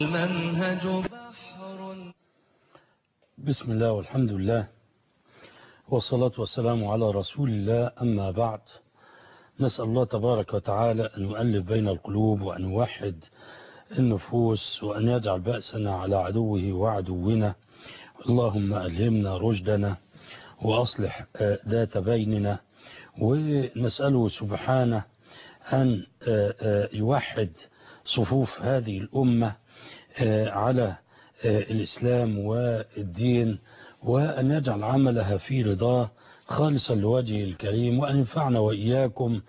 المنهج بحر. بسم الله والحمد لله والصلاة والسلام على رسول الله، أما بعد. نسأل الله تبارك وتعالى أن يؤلف بين القلوب وأن يوحد النفوس وأن يجعل بأسنا على عدوه وعدونا. اللهم ألهمنا رشدنا وأصلح ذات بيننا، ونسأله سبحانه أن يوحد صفوف هذه الأمة على الإسلام والدين، وأن يجعل عملها في رضاه خالصا لوجهه الكريم، وأن ينفعنا وإياكم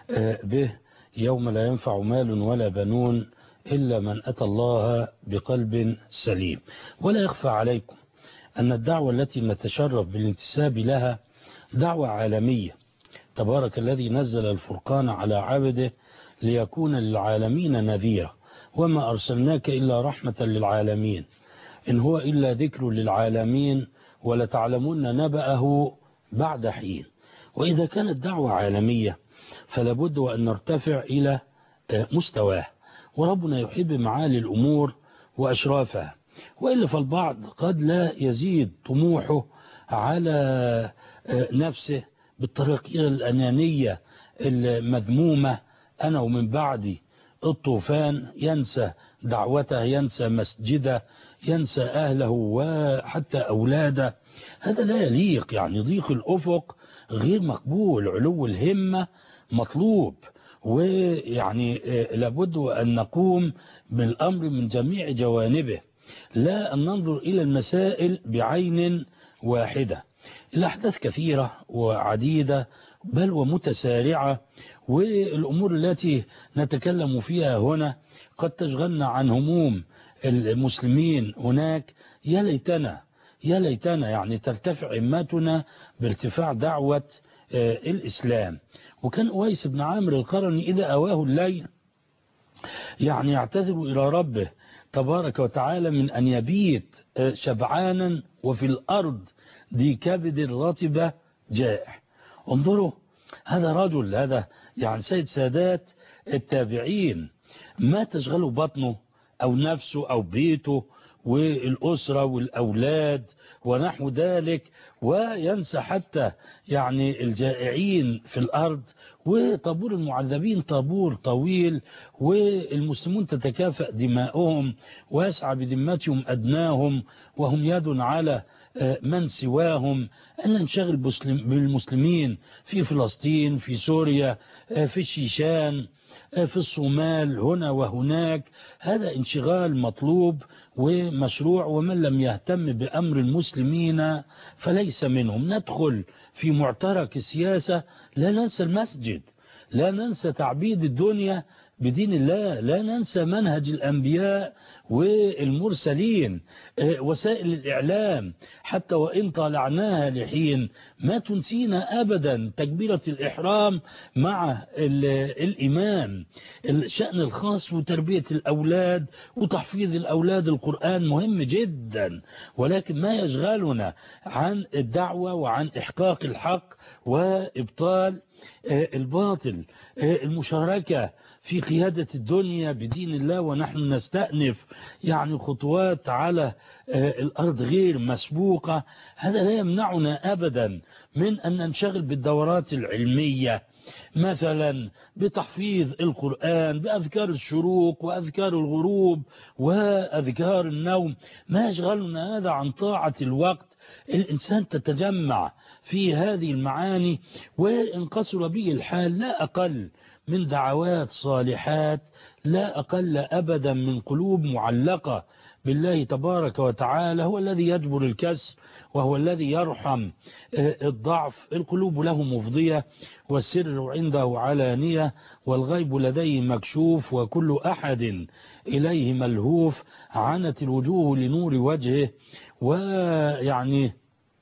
به يوم لا ينفع مال ولا بنون إلا من أتى الله بقلب سليم. ولا يخفى عليكم أن الدعوة التي نتشرف بالانتساب لها دعوة عالمية. تبارك الذي نزل الفرقان على عبده ليكون للعالمين نذيرا، وما أرسلناك إلا رحمة للعالمين، إن هو إلا ذكر للعالمين ولتعلمون نبأه بعد حين. وإذا كانت دعوة عالمية فلابد أن نرتفع إلى مستواه، وربنا يحب معالي الأمور وأشرافها، وإلا فالبعض قد لا يزيد طموحه على نفسه بالطريقة الأنانية المذمومة، أنا ومن بعدي الطوفان، ينسى دعوته، ينسى مسجده، ينسى أهله وحتى أولاده. هذا لا يليق، يعني ضيق الأفق غير مقبول، علو الهمة مطلوب، ويعني لابد أن نقوم بالأمر من جميع جوانبه، لا أن ننظر إلى المسائل بعين واحدة. الأحداث كثيرة وعديدة بل ومتسارعة، والأمور التي نتكلم فيها هنا قد تشغلنا عن هموم المسلمين هناك. يا ليتنا يعني ترتفع همتنا بارتفاع دعوة الإسلام. وكان أويس بن عامر القرني إذا أواه الليل يعني يعتذر إلى ربه تبارك وتعالى من أن يبيت شبعانا وفي الأرض ذي كبد رطبة جائع. انظروا هذا رجل، هذا يعني سيد سادات التابعين، ما تشغله بطنه أو نفسه أو بيته والأسرة والأولاد ونحو ذلك، وينسى حتى يعني الجائعين في الأرض، وطابور المعذبين طابور طويل، والمسلمون تتكافأ دماؤهم ويسعى بذمتهم أدناهم، وهم يد على من سواهم. أن ننشغل بالمسلمين في فلسطين، في سوريا، في الشيشان، في الصومال، هنا وهناك، هذا انشغال مطلوب ومشروع، ومن لم يهتم بأمر المسلمين فليس منهم. ندخل في معترك السياسة، لا ننسى المسجد، لا ننسى تعبيد الدنيا بدين الله، لا ننسى منهج الأنبياء والمرسلين، وسائل الإعلام حتى وإن طالعناها لحين ما تنسينا أبدا تكبيرة الإحرام مع الإمام. الشأن الخاص وتربية الأولاد وتحفيظ الأولاد القرآن مهم جدا، ولكن ما يشغلنا عن الدعوة وعن إحقاق الحق وإبطال الباطل. المشاركة في قيادة الدنيا بدين الله ونحن نستأنف يعني خطوات على الأرض غير مسبوقة، هذا لا يمنعنا أبدا من أن ننشغل بالدورات العلمية، مثلا بتحفيظ القرآن، بأذكار الشروق وأذكار الغروب وأذكار النوم. ما يشغلنا هذا عن طاعة الوقت. الإنسان تتجمع في هذه المعاني، وإن قصر به الحال لا أقل من دعوات صالحات، لا أقل أبدا من قلوب معلقة بالله تبارك وتعالى. هو الذي يجبر الكسر وهو الذي يرحم الضعف. القلوب له مفضية والسر عنده علانية والغيب لديه مكشوف وكل أحد إليه ملهوف. عنت الوجوه لنور وجهه، ويعني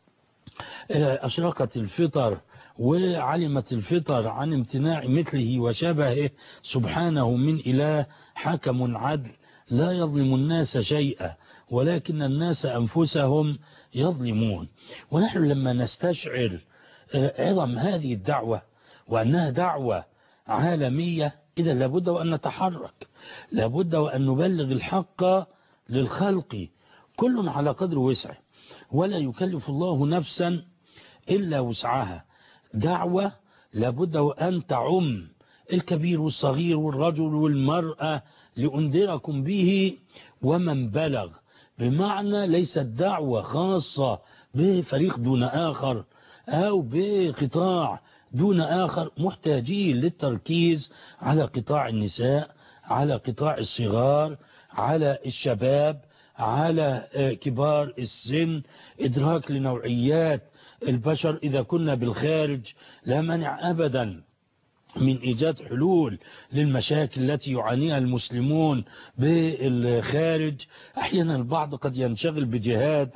أشرقت الفطر وعلمت الفطر عن امتناع مثله وشبهه. سبحانه من إله حكم عدل لا يظلم الناس شيئا ولكن الناس أنفسهم يظلمون. ونحن لما نستشعر عظم هذه الدعوة وأنها دعوة عالمية، إذا لابد وأن نتحرك، لابد وأن نبلغ الحق للخلق كل على قدر وسعه، ولا يكلف الله نفسا إلا وسعها. دعوة لابد وأن تعم الكبير والصغير والرجل والمرأة، لأنذركم به ومن بلغ، بمعنى ليست دعوة خاصة بفريق دون آخر أو بقطاع دون آخر. محتاجين للتركيز على قطاع النساء، على قطاع الصغار، على الشباب، على كبار السن، إدراك لنوعيات البشر. إذا كنا بالخارج لا مانع أبدا من إيجاد حلول للمشاكل التي يعانيها المسلمون بالخارج. أحيانا البعض قد ينشغل بجهاد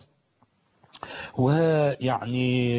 ويعني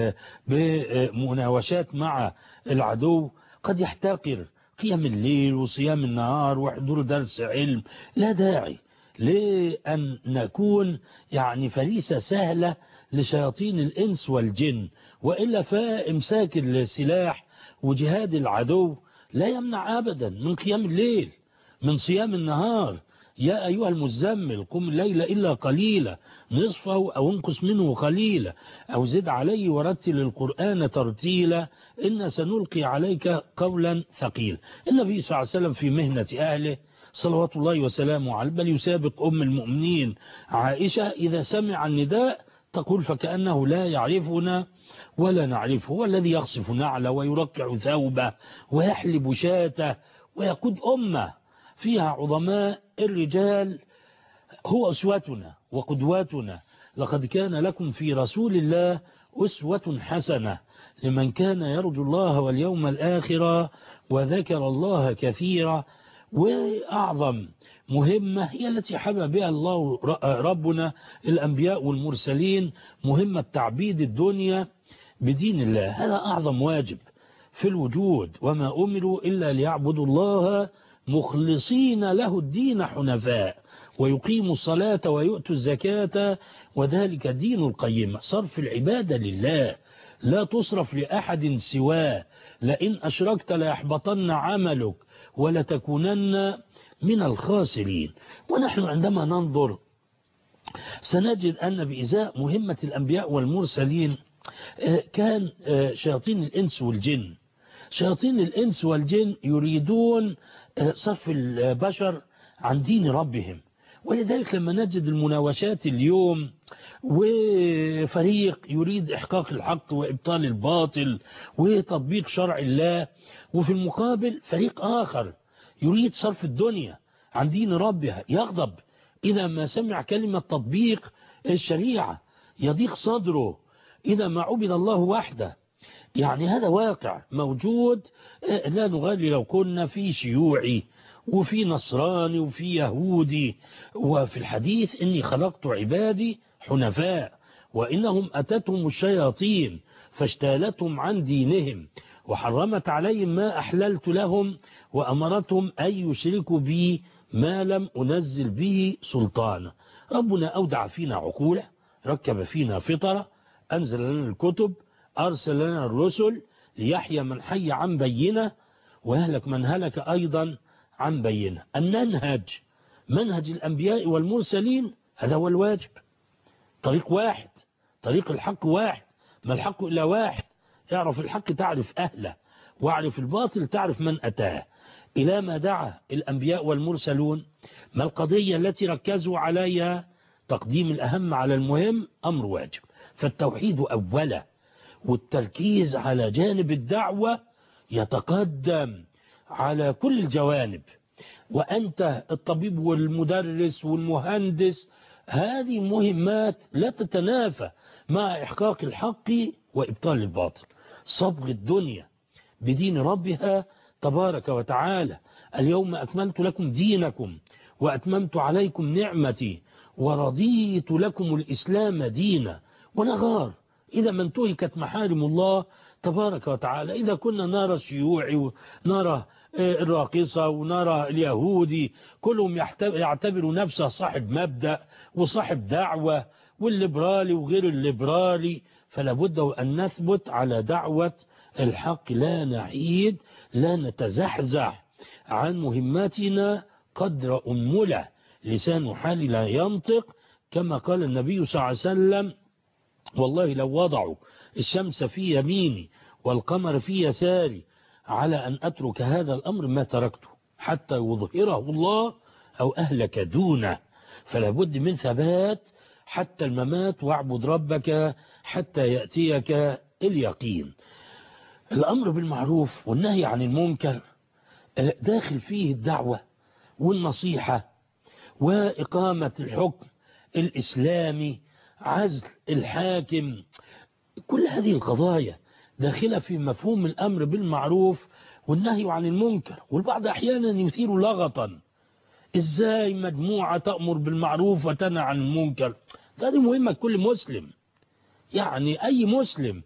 بمناوشات مع العدو، قد يحتقر قيام الليل وصيام النهار وحضور درس علم. لا داعي لأن نكون يعني فريسة سهلة لشياطين الإنس والجن، وإلا فإمساك السلاح وجهاد العدو لا يمنع أبدا من قيام الليل، من صيام النهار. يا أيها المزمل قم الليل إلا قليلا نصفه أو انقص منه قليلا أو زد عليه ورتل القرآن ترتيلا إن سنلقي عليك قولا ثقيلا. النبي صلى الله عليه وسلم في مهنة أهله صلوات الله وسلامه عليه، بل يسابق أم المؤمنين عائشة إذا سمع النداء تقول فكأنه لا يعرفنا ولا نعرفه، هو الذي يخصف نعله ويرقع ثوبه ويحلب شاته ويقود أمة فيها عظماء الرجال. هو أسوتنا وقدواتنا. لقد كان لكم في رسول الله أسوة حسنة لمن كان يرجو الله واليوم الآخر وذكر الله كثيرا. وأعظم مهمة هي التي حبى بها الله ربنا الأنبياء والمرسلين، مهمة تعبيد الدنيا بدين الله. هذا أعظم واجب في الوجود، وما أمروا إلا ليعبدوا الله مخلصين له الدين حنفاء ويقيموا الصلاة ويؤتوا الزكاة وذلك دين القيمة. صرف العبادة لله، لا تصرف لأحد سواه. لئن أشركت ليحبطن عملك ولتكونن من الخاسرين. ونحن عندما ننظر سنجد أن بإزاء مهمة الأنبياء والمرسلين كان شياطين الإنس والجن. شياطين الإنس والجن يريدون صرف البشر عن دين ربهم. ولذلك لما نجد المناوشات اليوم وفريق يريد إحقاق الحق وإبطال الباطل وتطبيق شرع الله، وفي المقابل فريق آخر يريد صرف الدنيا عن دين ربها، يغضب إذا ما سمع كلمة تطبيق الشريعة، يضيق صدره إذا ما عبد الله وحده. يعني هذا واقع موجود. لا نغالي لو كنا في شيوعي وفي نصراني وفي يهودي. وفي الحديث إني خلقت عبادي حنفاء وإنهم أتتهم الشياطين فاجتالتهم عن دينهم وحرمت عليهم ما أحللت لهم وأمرتهم أن يشركوا بي ما لم أنزل به سلطانا. ربنا أودع فينا عقوله، ركب فينا فطرة، أنزل لنا الكتب، أرسل لنا الرسل ليحيى من حي عن بينه ويهلك من هلك أيضا عن بينه. أن ننهج منهج الأنبياء والمرسلين، هذا هو الواجب. طريق واحد، طريق الحق واحد، ما الحق إلا واحد. اعرف الحق تعرف أهله، واعرف الباطل تعرف من أتاه. إلى ما دعا الأنبياء والمرسلون، ما القضية التي ركزوا عليها؟ تقديم الأهم على المهم أمر واجب، فالتوحيد أولا، والتركيز على جانب الدعوة يتقدم على كل الجوانب. وأنت الطبيب والمدرس والمهندس، هذه مهمات لا تتنافى مع إحقاق الحق وإبطال الباطل. صبغ الدنيا بدين ربها تبارك وتعالى. اليوم أكملت لكم دينكم وأتممت عليكم نعمتي ورضيت لكم الإسلام دينا. ونغار إذا ما انتهكت محارم الله تبارك وتعالى. إذا كنا نرى الشيوعي ونرى الراقصة ونرى اليهودي كلهم يعتبروا نفسه صاحب مبدأ وصاحب دعوة، والليبرالي وغير الليبرالي، فلا بد أن نثبت على دعوة الحق، لا نعيد، لا نتزحزح عن مهمتنا قدر أنملة لسان حالي لا ينطق، كما قال النبي صلى الله عليه وسلم: والله لو وضعوا الشمس في يميني والقمر في يساري على أن أترك هذا الأمر ما تركته حتى يظهره الله أو أهلك دونه. فلا بد من ثبات حتى الممات، واعبد ربك حتى يأتيك اليقين. الأمر بالمعروف والنهي عن المنكر داخل فيه الدعوة والنصيحة وإقامة الحكم الإسلامي، عزل الحاكم، كل هذه القضايا داخلة في مفهوم الأمر بالمعروف والنهي عن المنكر. والبعض أحيانا يثير لغطا: إزاي مجموعة تأمر بالمعروف وتنهى عن المنكر؟ هذه مهمة كل مسلم، يعني أي مسلم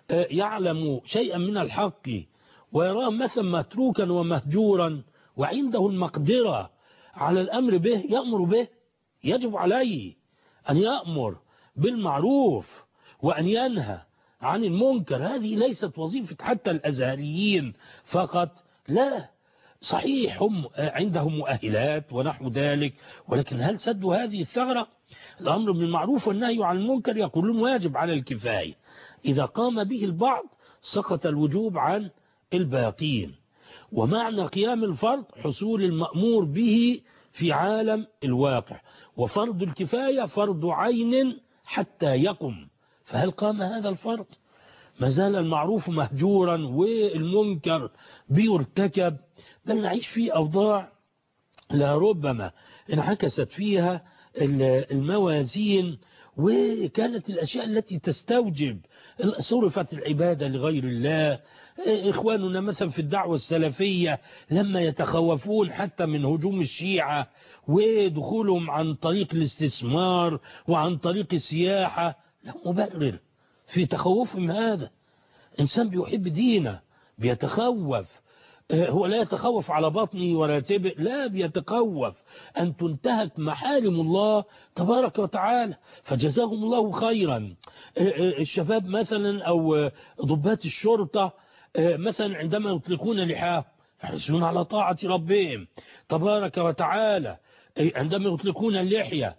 يعلم شيئا من الحق ويراه مثلا متروكا ومهجورا وعنده المقدرة على الأمر به يأمر به. يجب عليه أن يأمر بالمعروف وأن ينهى عن المنكر. هذه ليست وظيفة حتى الأزهريين فقط، لا، صحيح هم عندهم مؤهلات ونحو ذلك، ولكن هل سدوا هذه الثغرة؟ الأمر بالمعروف والنهي عن المنكر يقولون واجب على الكفاية، إذا قام به البعض سقط الوجوب عن الباقين. ومعنى قيام الفرض حصول المأمور به في عالم الواقع، وفرض الكفاية فرض عين حتى يقم. فهل قام هذا الفرض؟ ما زال المعروف مهجورا والمنكر بيرتكب، بل نعيش في أوضاع لربما انعكست فيها الموازين، وكانت الأشياء التي تستوجب صرفت العبادة لغير الله. إخواننا مثلا في الدعوة السلفية لما يتخوفون حتى من هجوم الشيعة ودخولهم عن طريق الاستثمار وعن طريق السياحة، لا مبرر في تخوفهم هذا. إنسان بيحب دينه بيتخوف، هو لا يتخوف على بطنه ولا تبق، لا، بيتخوف أن تنتهك محارم الله تبارك وتعالى. فجزاهم الله خيرا. الشباب مثلا أو ضباط الشرطة مثلا عندما يطلقون لحاهم يحرصون على طاعة ربهم تبارك وتعالى، عندما يطلقون اللحية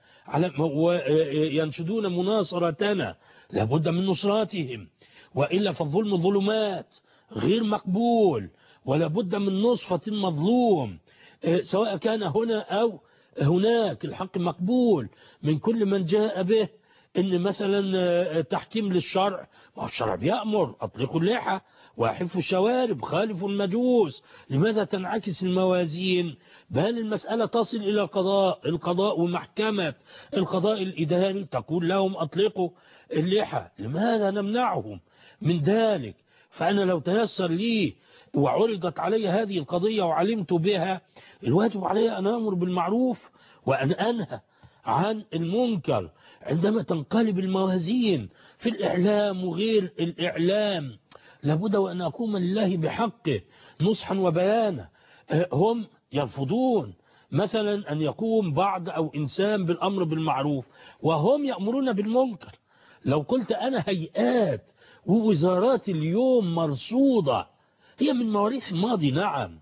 وينشدون مناصرتنا لابد من نصراتهم، وإلا فالظلم ظلمات غير مقبول، ولا بد من نصفة المظلوم سواء كان هنا أو هناك. الحق مقبول من كل من جاء به. إن مثلا تحكيم للشرع، الشرع بيأمر أطلقوا اللحى وأحفوا الشوارب خالفوا المجوس. لماذا تنعكس الموازين؟ بل المسألة تصل إلى القضاء ومحكمة القضاء الإداري تقول لهم أطلقوا اللحى. لماذا نمنعهم من ذلك؟ فأنا لو تيسر لي وعرضت علي هذه القضية وعلمت بها، الواجب علي أن أمر بالمعروف وأن أنهى عن المنكر. عندما تنقلب الموازين في الإعلام وغير الإعلام لابد وأن أقوم لله بحقه نصحا وبيانا. هم يرفضون مثلا أن يقوم بعض أو إنسان بالأمر بالمعروف وهم يأمرون بالمنكر. لو قلت أنا هيئات ووزارات اليوم مرصودة، هي من مواريث الماضي، نعم،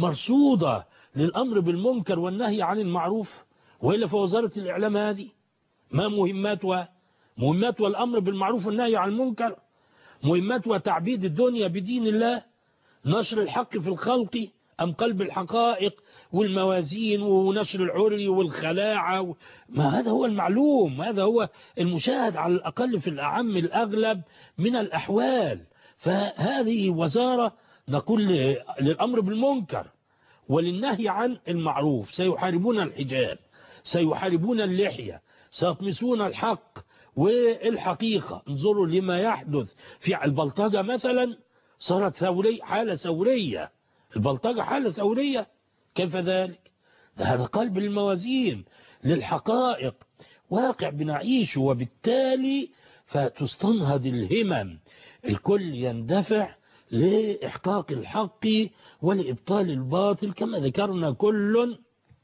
مرصودة للأمر بالمنكر والنهي عن المعروف، وإلا فوزارة الإعلام هذه ما مهماتها؟ مهماتها الأمر بالمعروف والنهي عن المنكر، مهماتها تعبيد الدنيا بدين الله، نشر الحق في الخلق أم قلب الحقائق والموازين ونشر العري والخلاعة. ما هذا هو المعلوم، هذا هو المشاهد على الأقل في الأعم الأغلب من الأحوال. فهذه وزارة نقول للأمر بالمنكر وللنهي عن المعروف. سيحاربون الحجاب، سيحاربون اللحية، سيطمسون الحق والحقيقة. انظروا لما يحدث في البلطجة مثلا، صارت حالة ثورية. البلطجة حالة ثورية، كيف ذلك؟ هذا قلب الموازين للحقائق، واقع بنعيشه، وبالتالي فتستنهض الهمم، الكل يندفع لإحقاق الحق ولإبطال الباطل كما ذكرنا، كل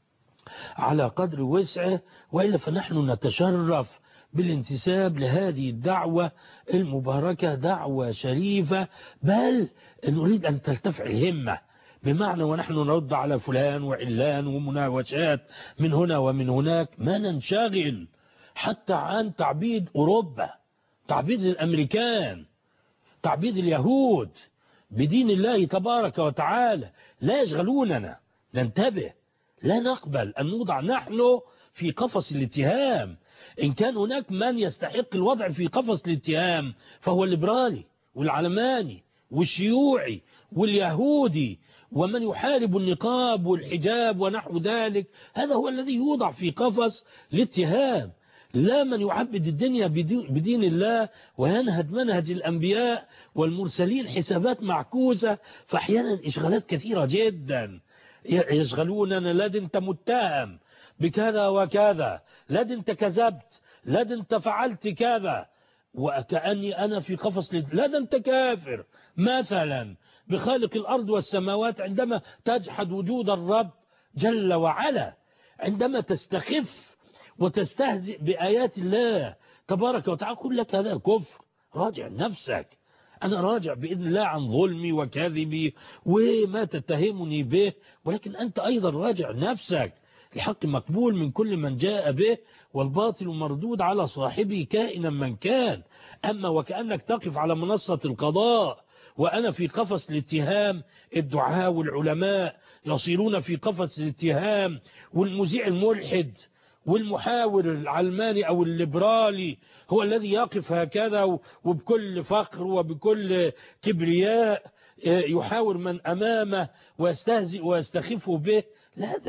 على قدر وسعه. وإلا فنحن نتشرف بالانتساب لهذه الدعوة المباركة، دعوة شريفة، بل نريد أن ترتفع الهمة بمعنى ونحن نرد على فلان وعلان ومناوشات من هنا ومن هناك، ما ننشغل حتى عن تعبيد أوروبا، تعبيد الأمريكان، تعبيد اليهود بدين الله تبارك وتعالى. لا يشغلوننا، ننتبه، لا نقبل أن نوضع نحن في قفص الاتهام. إن كان هناك من يستحق الوضع في قفص الاتهام فهو الليبرالي والعلماني والشيوعي واليهودي ومن يحارب النقاب والحجاب ونحو ذلك، هذا هو الذي يوضع في قفص الاتهام، لا من يعبد الدنيا بدين الله وينهج منهج الأنبياء والمرسلين حسابات معكوسة. فأحيانا إشغالات كثيرة جدا يشغلوننا، لا دي انت متهم بكذا وكذا، لا دي انت كذبت، لا دي انت فعلت كذا، وكأني أنا في قفص لا ده انت كافر مثلا بخالق الأرض والسماوات عندما تجحد وجود الرب جل وعلا، عندما تستخف وتستهزئ بآيات الله تبارك وتعالى. أقول لك هذا كفر، راجع نفسك. أنا راجع بإذن الله عن ظلمي وكذبي وما تتهمني به، ولكن أنت أيضا راجع نفسك. الحق مقبول من كل من جاء به، والباطل مردود على صاحبه كائنا من كان. أما وكأنك تقف على منصة القضاء وأنا في قفص الاتهام، الدعاء والعلماء يصيرون في قفص الاتهام، والمذيع الملحد والمحاور العلماني أو الليبرالي هو الذي يقف هكذا وبكل فخر وبكل كبرياء يحاور من أمامه ويستهزئ ويستخف به. لا،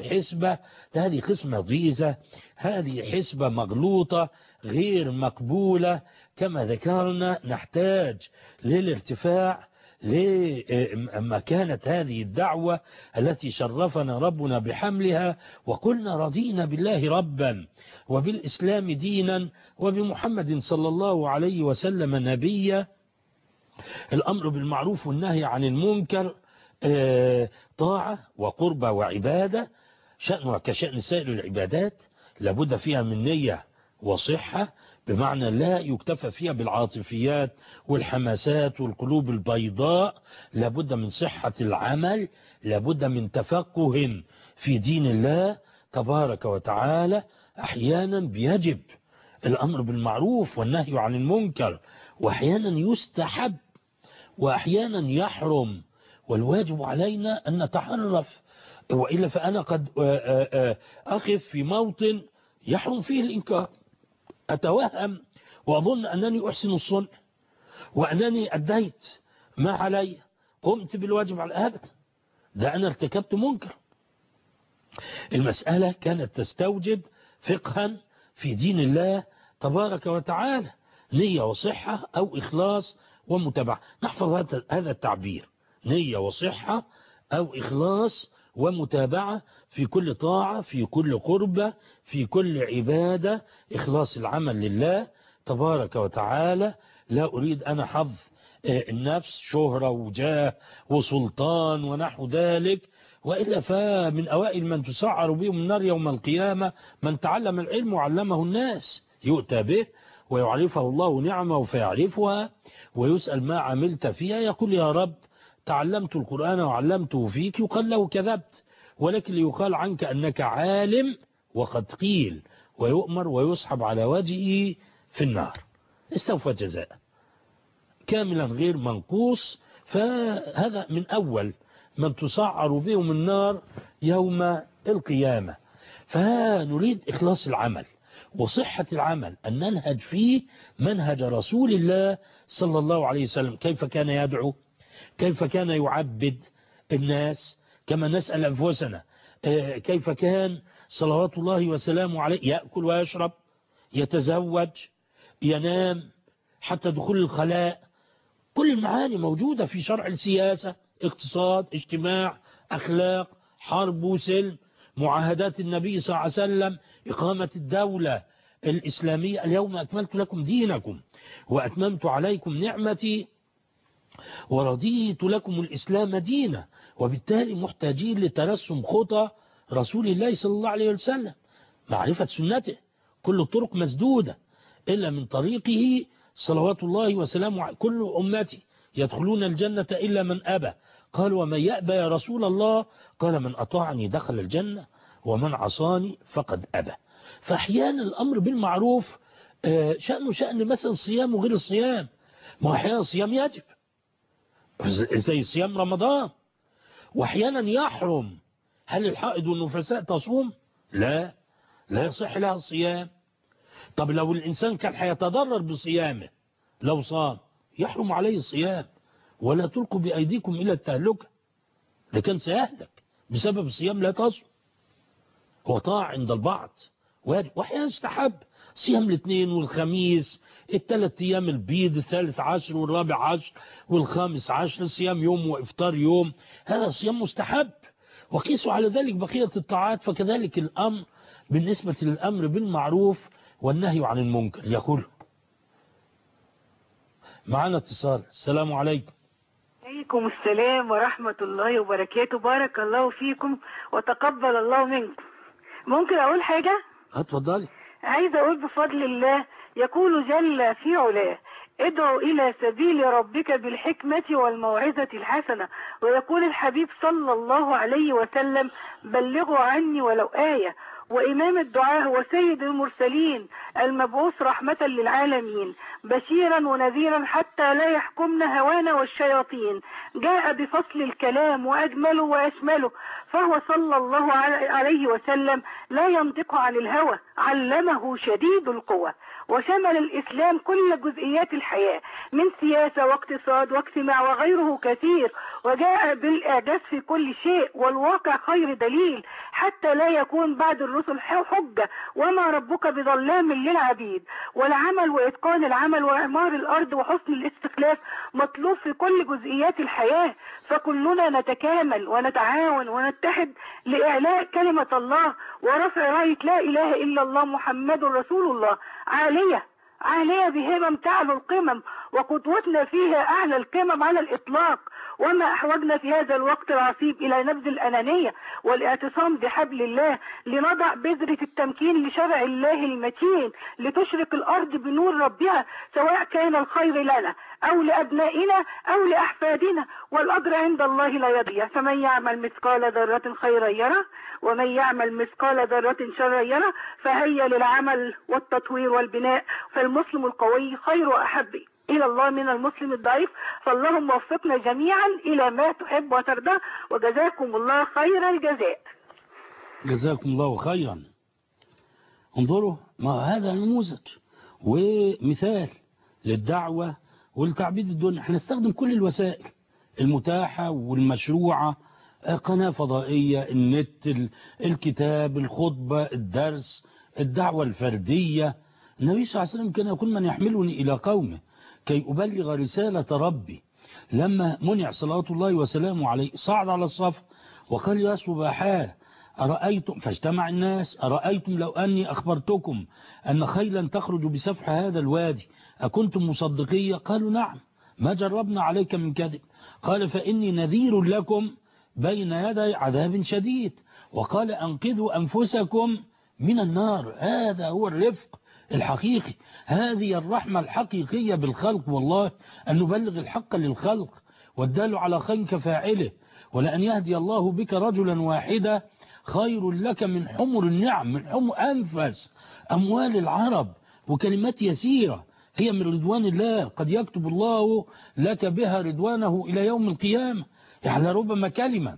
هذه قسمة ضيزة، هذه حسبة مغلوطة غير مقبولة. كما ذكرنا نحتاج للارتفاع لمكانة هذه الدعوة التي شرفنا ربنا بحملها، وقلنا رضينا بالله ربا وبالإسلام دينا وبمحمد صلى الله عليه وسلم نبيا. الأمر بالمعروف والنهي عن المنكر طاعة وقربة وعبادة، شأنها كشأن سائر العبادات، لابد فيها من نية وصحة، بمعنى لا يكتفى فيها بالعاطفيات والحماسات والقلوب البيضاء، لابد من صحة العمل، لابد من تفقه في دين الله تبارك وتعالى. أحيانا بيجب الأمر بالمعروف والنهي عن المنكر، وأحيانا يستحب وأحيانا يحرم، والواجب علينا أن نتحرف، وإلا فأنا قد أقف في موطن يحرم فيه الإنكار، أتوهم وأظن أنني أحسن الصنع وأنني أديت ما علي، قمت بالواجب على أبدا، ده أنا ارتكبت منكر. المسألة كانت تستوجب فقها في دين الله تبارك وتعالى، نية وصحة أو إخلاص ومتابعة. نحفظ هذا التعبير، نية وصحة أو إخلاص ومتابعة في كل طاعة، في كل قربة، في كل عبادة، إخلاص العمل لله تبارك وتعالى. لا أريد أنا حظ النفس، شهرة وجاه وسلطان ونحو ذلك، وإلا فمن أوائل من تسعر بهم النار يوم القيامة من تعلم العلم وعلمه الناس، يؤتى به ويعرفه الله نعمه فيعرفها، ويسأل ما عملت فيها يقول يا رب تعلمت القرآن وعلمته فيك، يقال له كذبت، ولكن ليقال عنك أنك عالم وقد قيل، ويؤمر ويسحب على وجهه في النار، استوفى جزاء كاملا غير منقوص. فهذا من أول من تسعر بهم النار يوم القيامة. فنريد إخلاص العمل وصحة العمل، أن ننهج فيه منهج رسول الله صلى الله عليه وسلم. كيف كان يدعو، كيف كان يعبد الناس، كما نسأل أنفسنا كيف كان صلوات الله وسلامه عليه يأكل ويشرب، يتزوج، ينام، حتى دخول الخلاء. كل المعاني موجودة في شرع السياسة، اقتصاد، اجتماع، أخلاق، حرب وسلم، معاهدات النبي صلى الله عليه وسلم، إقامة الدولة الإسلامية. اليوم أكملت لكم دينكم وأتممت عليكم نعمتي ورضيت لكم الإسلام دينا. وبالتالي محتاجين لترسم خطى رسول الله صلى الله عليه وسلم، معرفة سنته. كل الطرق مسدودة إلا من طريقه صلوات الله وسلامه. كل أمتي يدخلون الجنة إلا من أبى، قال ومن يأبى يا رسول الله؟ قال من أطاعني دخل الجنة ومن عصاني فقد أبى. فأحيانا الأمر بالمعروف شأنه شأن مثلا الصيام وغير الصيام. ما أحيانا الصيام يجب زي صيام رمضان، وأحيانا يحرم. هل الحائض والنفساء تصوم؟ لا يصح لها الصيام. طب لو الإنسان كان هيتضرر بصيامه لو صام يحرم عليه الصيام. ولا تلقوا بأيديكم إلى التهلكة، ده كان سيهلك بسبب الصيام لا تصوم. هو طاعة عند البعض وأحيانا يستحب صيام الاثنين والخميس، الثلاث أيام البيض، الثالث عشر والرابع عشر والخامس عشر، صيام يوم وإفطار يوم، هذا صيام مستحب. وقيسوا على ذلك بقية الطاعات. فكذلك الأمر بالنسبة للأمر بالمعروف والنهي عن المنكر. يقول معنا اتصال. السلام عليكم. عليكم السلام ورحمة الله وبركاته. بارك الله فيكم وتقبل الله منكم. ممكن أقول حاجة؟ اتفضلي. عايزة أقول بفضل الله يقول جل في علاه ادعو إلى سبيل ربك بالحكمة والموعظة الحسنة. ويقول الحبيب صلى الله عليه وسلم بلغوا عني ولو آية. وإمام الدعاء هو سيد المرسلين المبعوث رحمة للعالمين بشيرا ونذيرا حتى لا يحكمن هوانا والشياطين. جاء بفصل الكلام وأجمله وأشمله، فهو صلى الله عليه وسلم لا ينطق عن الهوى، علمه شديد القوى. وشمل الإسلام كل جزئيات الحياة من سياسة واقتصاد واجتماع وغيره كثير، وجاء بالإعجاز في كل شيء والواقع خير دليل حتى لا يكون بعد الرسل حجة. وما ربك بظلام للعبيد. والعمل وإتقان العمل وإعمار الأرض وحسن الاستخلاف مطلوب في كل جزئيات الحياة. فكلنا نتكامل ونتعاون ونتحد لإعلاء كلمة الله ورفع راية لا إله إلا الله محمد رسول الله عالية بهمم تعلو القمم، وقدوتنا فيها أعلى القمم على الإطلاق. وما أحوجنا في هذا الوقت العصيب إلى نبذ الأنانية والاعتصام بحبل الله، لنضع بذرة التمكين لشرع الله المتين لتشرق الأرض بنور ربها، سواء كان الخير لنا أو لأبنائنا أو لأحفادنا، والأجر عند الله لا يضيع. فمن يعمل مثقال ذرة خيرا يره ومن يعمل مثقال ذرة شرا يره. فهيا للعمل والتطوير والبناء، فالمسلم القوي خير وأحب إلى الله من المسلم الضعيف. فاللهم وفقنا جميعا إلى ما تحب وترضى، وجزاكم الله خير الجزاء. جزاكم الله خيرا. انظروا، ما هذا نموذج ومثال للدعوة والتعبيد الدنيا. احنا نستخدم كل الوسائل المتاحة والمشروعة، قناة فضائية، النت، الكتاب، الخطبة، الدرس، الدعوة الفردية. النبي صلى الله عليه وسلم كان يقول من يحملني إلى قومه كي أبلغ رسالة ربي. لما منع صلوات الله وسلامه عليه صعد على الصف وقال يا صباحاه أرأيتم، فاجتمع الناس، أرأيتم لو أني أخبرتكم أن خيلا تخرج بسفح هذا الوادي أكنتم مصدقية؟ قالوا نعم، ما جربنا عليك من كذب. قال فإني نذير لكم بين يدي عذاب شديد. وقال أنقذوا أنفسكم من النار. هذا هو الرفق الحقيقي، هذه الرحمة الحقيقية بالخلق، والله أن نبلغ الحق للخلق، والدال على خير كفاعله. ولأن يهدي الله بك رجلا واحدا خير لك من حمر النعم، من حمر أنفس أموال العرب. وكلمات يسيرة هي من رضوان الله، قد يكتب الله لك بها رضوانه إلى يوم القيامة. يعني ربما كلمة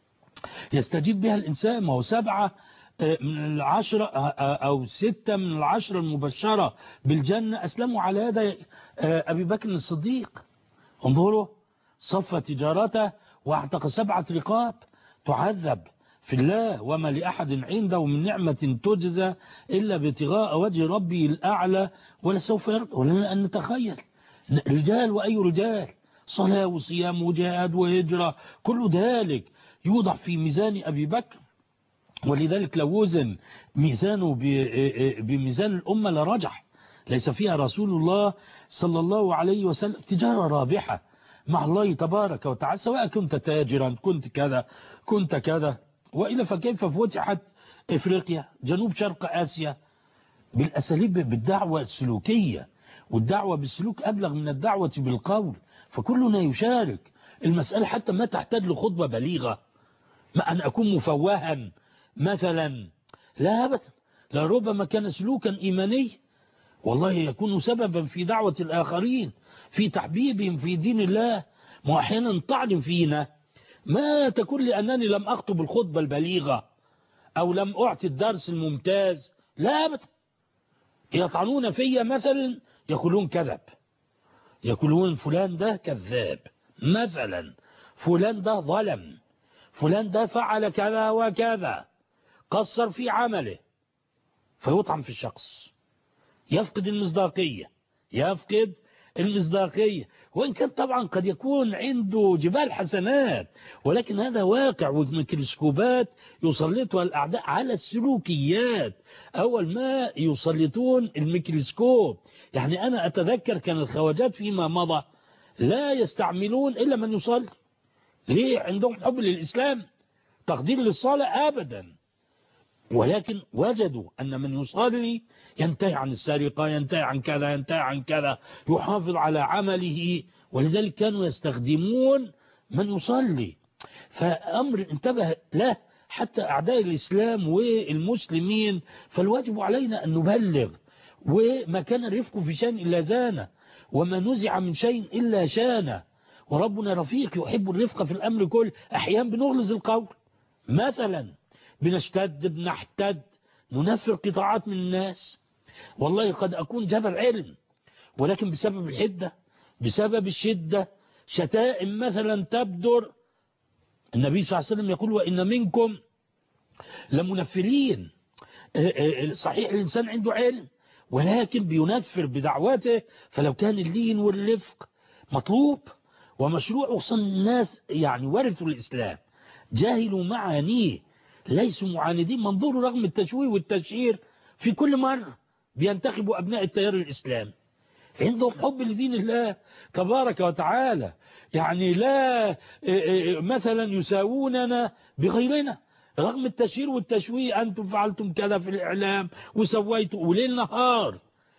يستجيب بها الإنسان. ما هو 7 من 10 أو 6 من 10 المبشرة بالجنة أسلموا على يد أبي بكر الصديق. انظروا، صف تجارته واعتق 7 رقاب، تعذب في الله وما لأحد عنده من نعمة تجزى إلا ابتغاء وجه ربي الأعلى ولسوف يرضى. ولنا أن نتخيل رجال وأي رجال، صلاة وصيام وجهاد وهجرة، كل ذلك يوضع في ميزان أبي بكر. ولذلك لو وزن ميزانه بميزان الأمة لرجح. ليس فيها رسول الله صلى الله عليه وسلم تجارة رابحة مع الله تبارك وتعالى، سواء كنت تاجرا، كنت كذا، كنت كذا، وإلا فكيف فتحت إفريقيا، جنوب شرق آسيا، بالأساليب بالدعوة السلوكية. والدعوة بالسلوك أبلغ من الدعوة بالقول. فكلنا يشارك المسألة حتى ما تحتاج لخطبة بليغة، ما أن أكون مفوها مثلا، لا أبدا، لربما كان سلوكا إيماني والله يكون سببا في دعوة الآخرين، في تحبيبهم في دين الله. وأحيانا طعن فينا ما تكون لأنني لم أخطب الخطبة البليغة أو لم أعطي الدرس الممتاز، لا أبدا، يطعنون فيا مثلا، يقولون كذب، يقولون فلان ده كذاب مثلا، فلان ده ظلم، فلان ده فعل كذا وكذا، قصر في عمله، فيطعن في الشخص، يفقد المصداقية، وإن كان طبعا قد يكون عنده جبال حسنات، ولكن هذا واقع، والميكروسكوبات يسلطها الأعداء على السلوكيات أول ما يسلطون الميكروسكوب. يعني أنا أتذكر كان الخواجات فيما مضى لا يستعملون إلا من يصلي. ليه؟ عندهم حب للإسلام، تقدير للصلاة أبدا، ولكن وجدوا أن من يصلي ينتهي عن السرقة، ينتهي عن كذا، ينتهي عن كذا، يحافظ على عمله، ولذلك كانوا يستخدمون من يصلي. فأمر انتبه له حتى أعداء الإسلام والمسلمين، فالواجب علينا أن نبلغ. وما كان الرفق في شيء إلا زانه، وما نزع من شيء إلا شانه، وربنا رفيق يحب الرفق في الأمر كله. أحيانا بنغلظ القول مثلا، بنشتد، بنحتد، ننفر قطاعات من الناس، والله قد أكون جبل علم، ولكن بسبب الحدة، بسبب الشدة، شتائم مثلا تبدر. النبي صلى الله عليه وسلم يقول وإن منكم لمنفرين. صحيح الإنسان عنده علم، ولكن بينفر بدعوته. فلو كان اللين والرفق مطلوب ومشروع، وخصوصا الناس يعني ورثوا الإسلام جاهلوا معانيه، ليسوا معاندين، منظور رغم التشويه والتشهير في كل مرة بينتخبوا أبناء التيار الإسلامي، عندهم حب لدين الله تبارك وتعالى، يعني لا مثلا يساووننا بغيرنا رغم التشهير والتشويه، أنتم فعلتم كذا في الإعلام وسويتوا وليل نهار.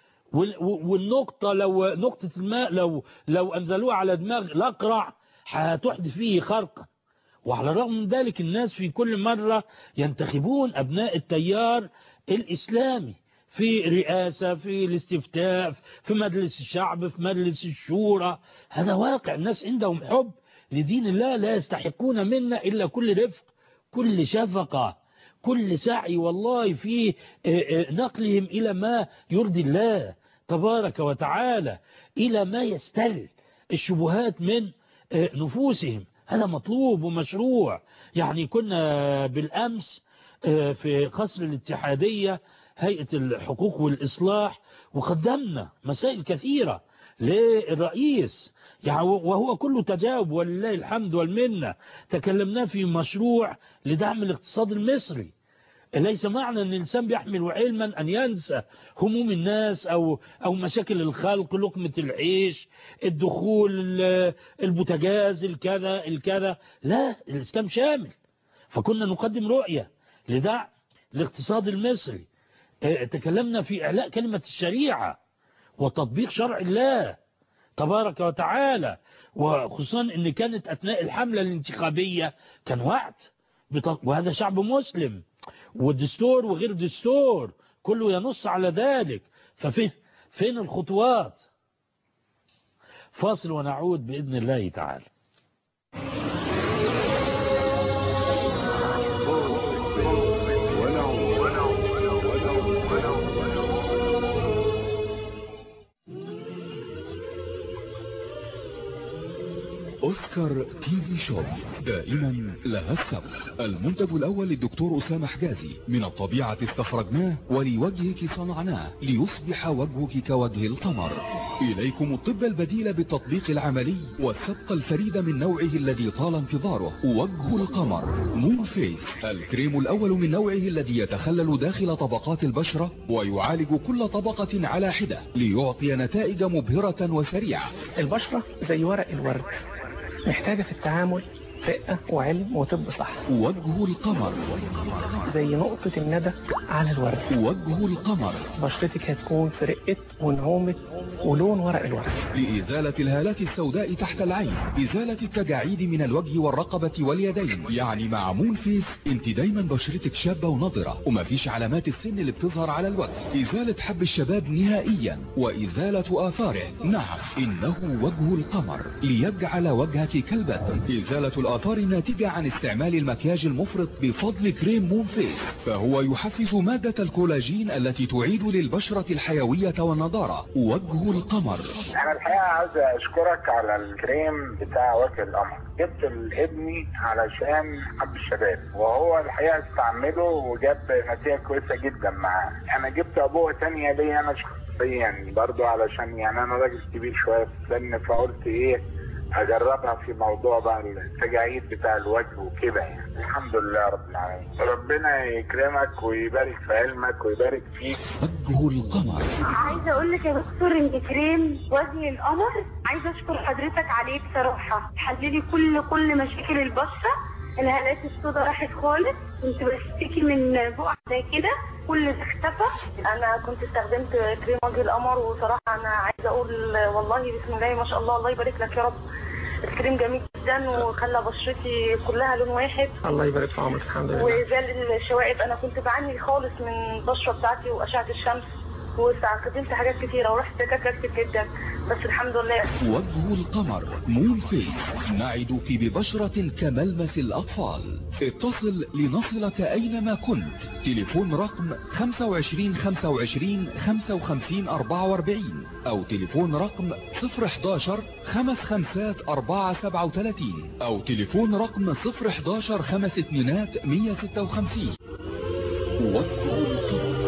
والنقطة لو نقطة الماء لو أنزلوها على دماغ الأقرع هتحدث فيه خرقا. وعلى الرغم من ذلك الناس في كل مرة ينتخبون أبناء التيار الإسلامي في رئاسة، في الاستفتاء، في مجلس الشعب، في مجلس الشورى. هذا واقع، الناس عندهم حب لدين الله، لا يستحقون منا إلا كل رفق، كل شفقة، كل سعي والله في نقلهم إلى ما يرضي الله تبارك وتعالى، إلى ما يستل الشبهات من نفوسهم. هذا مطلوب ومشروع. يعني كنا بالأمس في قصر الاتحادية هيئة الحقوق والإصلاح، وقدمنا مسائل كثيرة للرئيس، يعني وهو كله تجاوب ولله الحمد والمنة. تكلمنا في مشروع لدعم الاقتصاد المصري. ليس معنى أن الإنسان بيحمل علما أن ينسى هموم الناس أو مشاكل الخلق، لقمة العيش، الدخول، البوتاجاز، الكذا. لا، الإسلام شامل. فكنا نقدم رؤية لدعم الاقتصاد المصري. تكلمنا في إعلاء كلمة الشريعة وتطبيق شرع الله تبارك وتعالى، وخصوصا أن كانت أثناء الحملة الانتخابية كان وعد، وهذا شعب مسلم، والدستور وغير دستور كله ينص على ذلك. فين الخطوات؟ فاصل ونعود بإذن الله تعالى. أوسكار تي في شوب دائما لها السبق. المنتج الأول للدكتور أسامة حجازي، من الطبيعة استخرجناه ولوجهك صنعناه ليصبح وجهك كوجه القمر. إليكم الطب البديل بالتطبيق العملي والسبق الفريد من نوعه الذي طال انتظاره، وجه القمر مون فيس، الكريم الأول من نوعه الذي يتخلل داخل طبقات البشرة ويعالج كل طبقة على حدة ليعطي نتائج مبهرة وسريعة. البشرة زي ورق الورد، محتاجة في التعامل رقة وعلم وطب صح. وجه القمر زي نقطة الندى على الورد. وجه القمر بشرتك هتكون في رقة ونعومة ولون ورق الورد. لإزالة الهالات السوداء تحت العين، إزالة التجاعيد من الوجه والرقبة واليدين. يعني مع مون فيس انت دايما بشرتك شابة ونضرة ومفيش علامات السن اللي بتظهر على الوجه. إزالة حب الشباب نهائيا وإزالة آثاره. نعم إنه وجه القمر ليجعل وجهك كالبدر. إزالة الآثار الناتجة عن استعمال المكياج المفرط بفضل كريم مون فيس، فهو يحفز مادة الكولاجين التي تعيد للبشرة الحيوية والنضارة. وجه القمر. أنا الحقيقة عايز أشكرك على الكريم بتاع وجه القمر. جبت لابني علشان حب الشباب وهو الحقيقة استعمله وجاب نتيجة كويسة جدا معاه. أنا جبت أبوه تانية ليا أنا شخصيا برضو علشان يعني أنا راجل كبير شوية في السن، فقلت إيه اجربها في موضوع بقى التجاعيد بتاع الوجه وكده يعني. الحمد لله رب العالمين. ربنا يكرمك ويبارك في علمك ويبارك فيك. وجه القمر. عايزه اقول لك يا دكتور ان كريم وجه القمر عايزه اشكر حضرتك عليه بصراحه. حللي كل مشاكل البشره، الهالات السوداء راحت خالص، كنت بشتكي من بقع زي كده كل ده اختفى. انا كنت استخدمت كريم وجه القمر وصراحه انا عايزه اقول والله بسم الله ما شاء الله، الله يبارك لك يا رب. الكريم جميل جدا وخلى بشرتي كلها لون واحد. الله يبارك في عمرك. الحمد لله. وزال الشوائب، انا كنت بعاني خالص من البشره بتاعتي واشعه الشمس واستخدمت حاجات كتيره ورحت دكاتره كتير جدا بس الحمد لله. وجه القمر مون فيس نعدك ببشرة كملمس الأطفال. اتصل لنصلك أينما كنت. تليفون رقم 25 25 55 44 أو تليفون رقم 011 55 437 أو تليفون رقم 011 52 156. وجه القمر.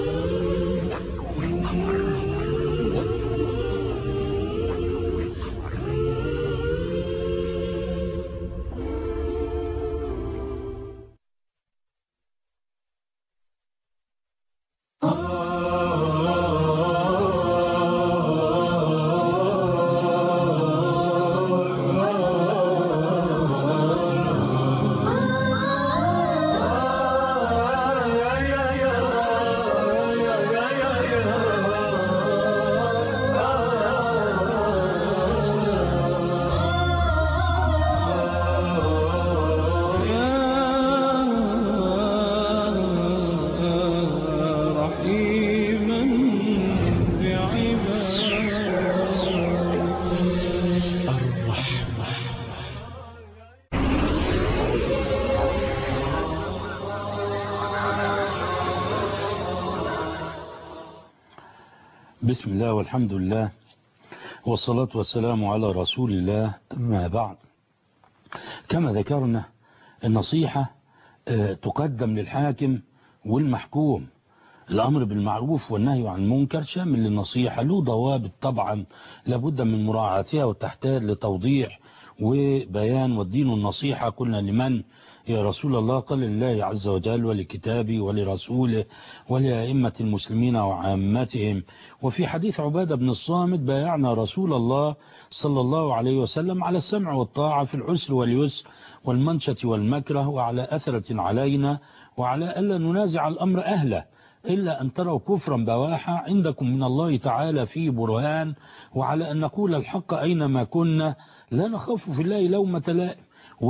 بسم الله والحمد لله والصلاة والسلام على رسول الله. أما بعد، كما ذكرنا النصيحة تقدم للحاكم والمحكوم. الأمر بالمعروف والنهي عن المنكر شامل للنصيحة، له ضوابط طبعا لابد من مراعاتها وتحتاج لتوضيح وبيان. والدين النصيحة قلنا لمن يا رسول الله؟ قال لله عز وجل ولكتابه ولرسوله ولأئمة المسلمين وعامتهم. وفي حديث عبادة بن الصامت بايعنا رسول الله صلى الله عليه وسلم على السمع والطاعة في العسر واليسر والمنشة والمكره وعلى أثرة علينا وعلى ألا ننازع الأمر أهله إلا أن تروا كفرا بواحا عندكم من الله تعالى فيه برهان، وعلى أن نقول الحق أينما كنا لا نخاف في الله لومة لائم.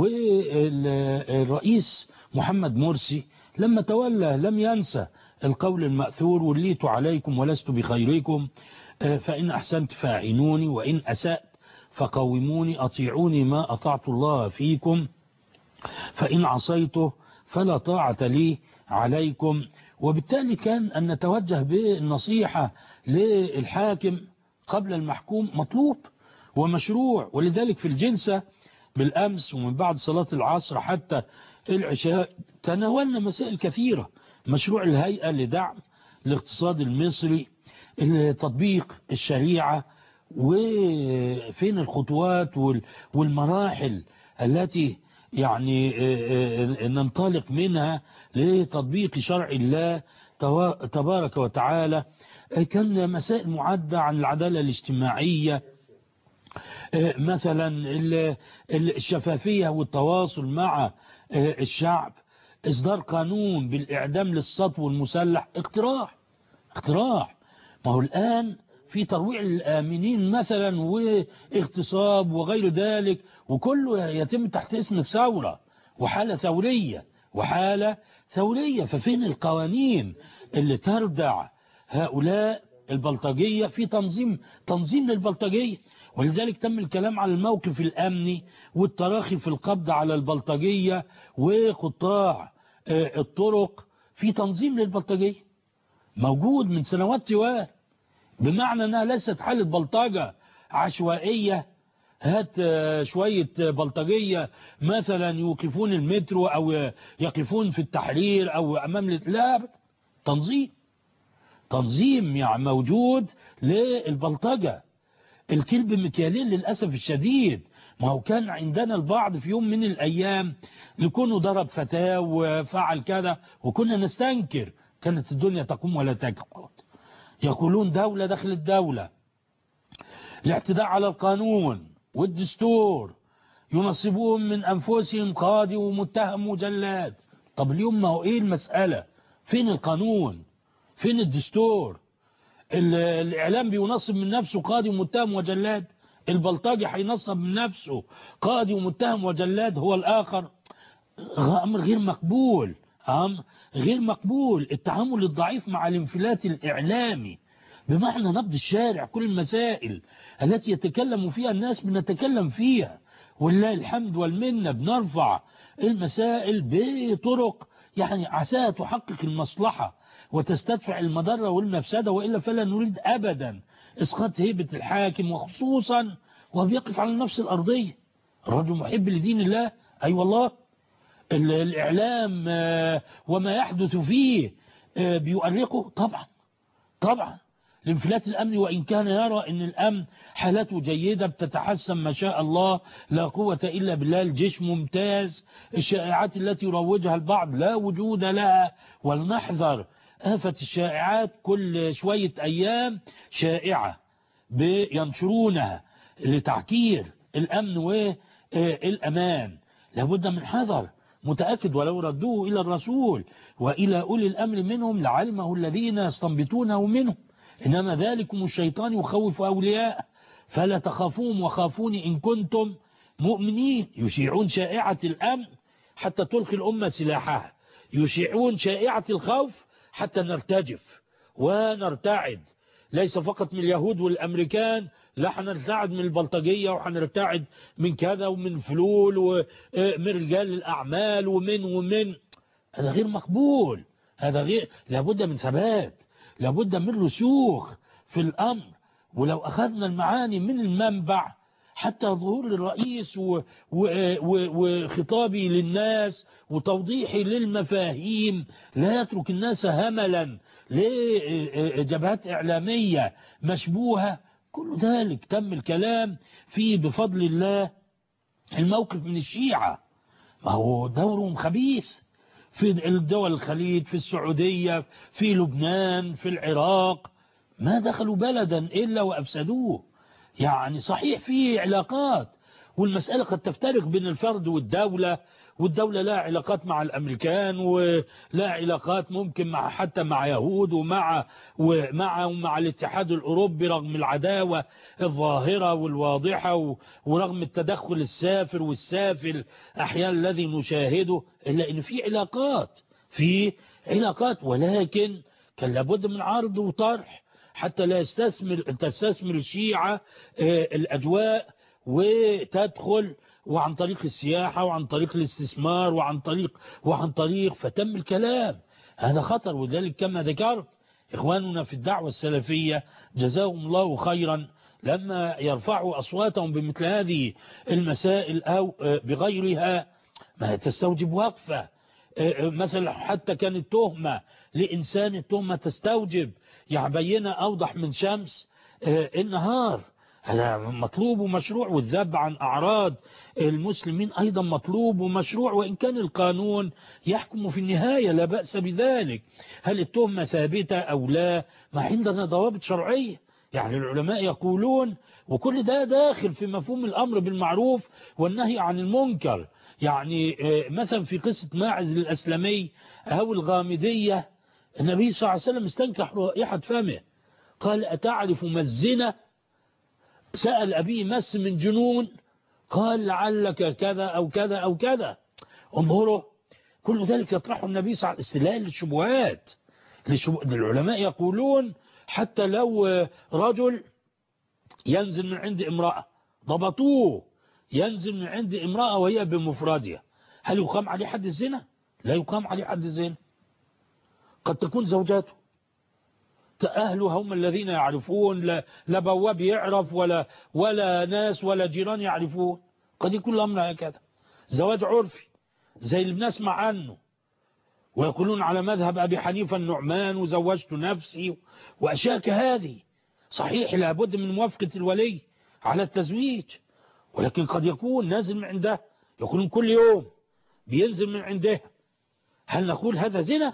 والرئيس محمد مرسي لما تولى لم ينسى القول المأثور وليت عليكم ولست بخيركم، فإن أحسنت فاعينوني وإن أسأت فقوموني أطيعوني ما أطعت الله فيكم فإن عصيته فلا طاعة لي عليكم. وبالتالي كان أن نتوجه بالنصيحة للحاكم قبل المحكوم مطلوب ومشروع. ولذلك في الجلسة بالأمس ومن بعد صلاة العصر حتى العشاء تناولنا مسائل كثيرة. مشروع الهيئة لدعم الاقتصاد المصري، تطبيق الشريعة، وفين الخطوات والمراحل التي يعني ننطلق منها لتطبيق شرع الله تبارك وتعالى. كان مسائل معدة عن العدالة الاجتماعية مثلا الشفافية والتواصل مع الشعب، إصدار قانون بالإعدام للسطو المسلح، اقتراح. ما هو الآن في ترويع الآمنين مثلا واغتصاب وغير ذلك، وكله يتم تحت اسم ثورة وحالة ثورية. ففين القوانين اللي تردع هؤلاء البلطجية؟ في تنظيم للبلطجية. ولذلك تم الكلام على الموقف الأمني والتراخي في القبض على البلطجية وقطاع الطرق. في تنظيم للبلطجية موجود من سنوات طوال، بمعنى أنها ليست حالة بلطجة عشوائية، هات شوية بلطجية مثلا يوقفون المترو أو يقفون في التحرير أو أمام لا، تنظيم يعني موجود للبلطجة. الكلب مكيالين للأسف الشديد. ما هو كان عندنا البعض في يوم من الأيام يكونوا ضرب فتاة وفعل كذا وكنا نستنكر، كانت الدنيا تقوم ولا تقعد. يقولون دولة داخل الدولة، الاعتداء على القانون والدستور، ينصبون من أنفسهم قاضي ومتهم وجلاد. طب اليوم ما هو إيه المسألة؟ فين القانون؟ فين الدستور؟ الإعلام بينصب من نفسه قاضي ومتهم وجلاد، البلطجي هينصب من نفسه قاضي ومتهم وجلاد هو الآخر. أمر غير مقبول. التعامل الضعيف مع الانفلات الإعلامي بمعنى نبض الشارع، كل المسائل التي يتكلم فيها الناس بنتكلم فيها، ولله الحمد والمنة، بنرفع المسائل بطرق يعني عساها تحقق المصلحة وتستدفع المضرة والمفسدة، وإلا فلا نريد أبدا إسقاط هيبة الحاكم، وخصوصا وبيقف على نفس الأرضية. الرجل محب لدين الله، أي والله. الإعلام وما يحدث فيه بيؤرقه طبعا. الانفلات الأمني وإن كان يرى أن الأمن حالته جيدة بتتحسن ما شاء الله، لا قوة إلا بالله، الجيش ممتاز، الشائعات التي يروجها البعض لا وجود لها، ولنحذر آفة الشائعات. كل شوية أيام شائعة بينشرونها لتعكير الأمن والأمان، لابد من حذر. متأكد ولو ردوه إلى الرسول وإلى أولي الأمر منهم لعلمه الذين يستنبطونه منهم، إنما ذلكم الشيطان يخوف أولياء فلا تخافوهم وخافوني إن كنتم مؤمنين. يشيعون شائعة الأمن حتى تلقي الأمة سلاحها، يشيعون شائعة الخوف حتى نرتجف ونرتعد، ليس فقط من اليهود والأمريكان، لا، هنرتعد من البلطجية وهنرتعد من كذا ومن فلول ومن رجال الأعمال ومن هذا غير مقبول. هذا غير، لابد من ثبات، لابد من رسوخ في الأمر. ولو أخذنا المعاني من المنبع حتى ظهور الرئيس وخطابي للناس وتوضيحي للمفاهيم، لا يترك الناس هملا لجبهات إعلامية مشبوهة، كل ذلك تم الكلام فيه بفضل الله. الموقف من الشيعة ما هو دورهم خبيث في الدول الخليج، في السعودية، في لبنان، في العراق، ما دخلوا بلدا إلا وأفسدوه. يعني صحيح في علاقات، والمسألة قد تفترق بين الفرد والدولة لا علاقات مع الأمريكان ولا علاقات ممكن حتى مع يهود ومع الاتحاد الأوروبي، رغم العداوة الظاهرة والواضحة ورغم التدخل السافر والسافل أحيانا الذي نشاهده، إلا أن في علاقات، ولكن كان لابد من عرض وطرح حتى لا تستثمر الشيعة الأجواء وتدخل، وعن طريق السياحة وعن طريق الاستثمار وعن طريق فتم الكلام. هذا خطر. وذلك كما ذكرت إخواننا في الدعوة السلفية جزاهم الله خيرا لما يرفعوا أصواتهم بمثل هذه المسائل أو بغيرها ما تستوجب وقفة. مثلا حتى كانت تهمة لإنسان، التهمة تستوجب يعني بينة أوضح من شمس النهار. هذا مطلوب ومشروع، والذب عن أعراض المسلمين أيضا مطلوب ومشروع، وإن كان القانون يحكم في النهاية لا بأس بذلك. هل التهمة ثابتة أو لا؟ ما عندنا ضوابط شرعية يعني العلماء يقولون، وكل ده داخل في مفهوم الأمر بالمعروف والنهي عن المنكر. يعني مثلا في قصة ماعز الأسلمي أو الغامدية، النبي صلى الله عليه وسلم استنكح رائحة فمه، قال أتعرف ما الزنا؟ سأل أبيه مس من جنون؟ قال لعلك كذا أو كذا أو كذا. انظروا، كل ذلك يطرحه النبي صلى الله عليه وسلم استدلال للشبهات. العلماء يقولون حتى لو رجل ينزل من عند امرأة، ضبطوه ينزل من عند امرأة وهي بمفردها، هل يقام عليه حد الزنا؟ لا يقام عليه حد الزنا. قد تكون زوجاته أهله هم الذين يعرفون، لا بواب يعرف ولا ناس ولا جيران يعرفون. قد يكون الأمر هكذا، زواج عرفي زي اللي بنسمع عنه، ويقولون على مذهب أبي حنيفة النعمان وزوجت نفسي وأشياء كهذه. صحيح لابد من موافقة الولي على التزويج، ولكن قد يكون نازل من عنده، يقولون كل يوم بينزل من عنده، هل نقول هذا زنا؟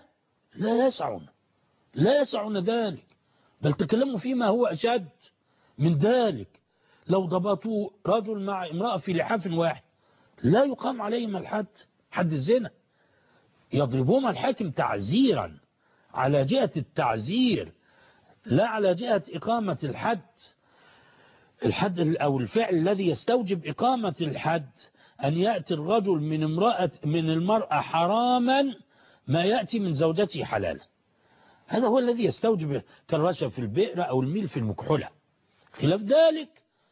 لا يسعنا ذلك، بل تكلموا فيما هو أشد من ذلك. لو ضبطوا رجل مع امرأة في لحاف واحد لا يقام عليهم الحد، حد الزنا، يضربون الحاكم تعزيرا على جهة التعزير لا على جهة إقامة الحد أو الفعل الذي يستوجب إقامة الحد، أن يأتي الرجل من المرأة حراما ما يأتي من زوجته حلالا. هذا هو الذي يستوجب كالرشا في البئر أو الميل في المكحلة. خلاف ذلك